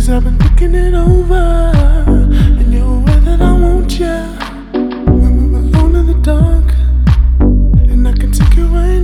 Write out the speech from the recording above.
Cause I've been thinking it over, and you're aware that I want you. When we're alone in the dark, and I can take you right